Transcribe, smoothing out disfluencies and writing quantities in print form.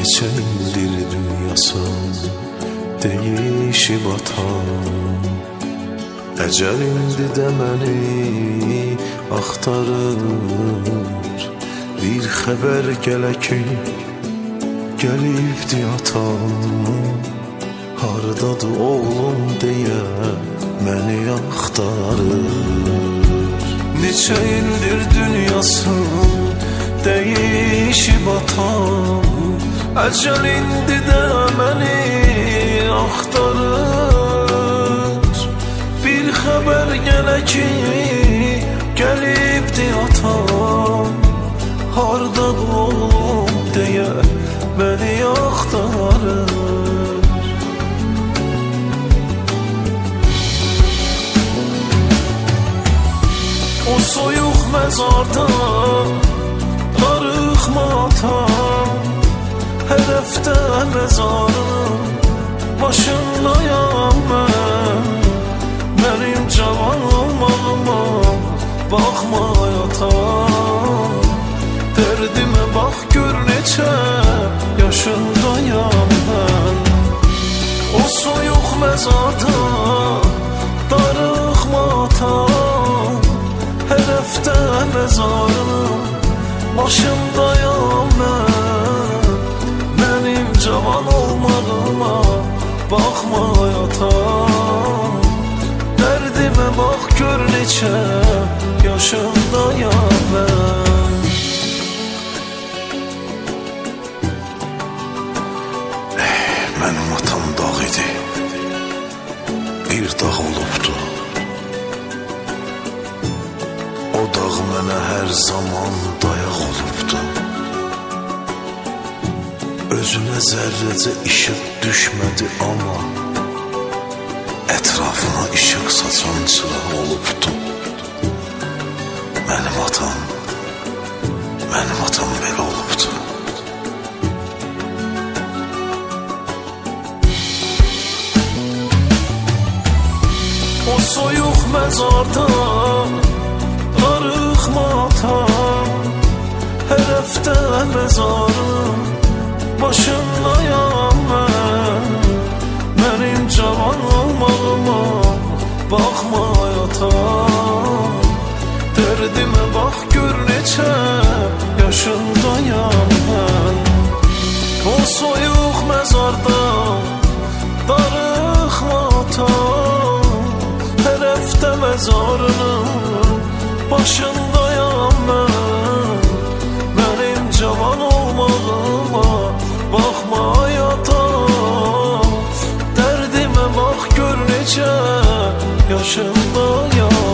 Neçə ildir dünyasın değişib atan, əcəl indi də məni axtarır. Bir xəbər gələ ki gəlibdi atan, hardadır oğlum deyə məni axtarır. Neçə ildir dünyasın değişib atan, əcəl indi də məni axtarır. Bir xəbər gələ ki gəlibdi atan, hardadır oğlum deyə məni axtarır. O soyuq məzarda darıxma atam, hər həftə məzarın başındayam mən. Mənim cavan olmağıma baxma atam, dərdimə bax gör neçə yaşındayam mən. O soyuq məzarda darıxma atam, hər həftə məzarın başındayam mən. Mənim cavan olmağıma baxma atam, dərdimə bax gör neçə yaşındayam mən. Mənim atam dağ idi, bir dağ olubdu. O dağ mənə hər zaman dayaq olubdu. Özünə zərrəcə işıq düşmədi, amma ətrafına işıq saçan çıraq olubdu. Mənim atam belə olubdu. O soyuq məzarda darıxma atam, hər həftə məzarın başındayam mən. Mənim cavan olmağıma baxma atam, dərdimə bax gör neçə yaşındayam mən. O soyuq məzarda darıxma atam, hər həftə məzarının başındayam mən. Mənim cavan olmağıma baxma atam, dərdimə bax gör neçə yaşındayam.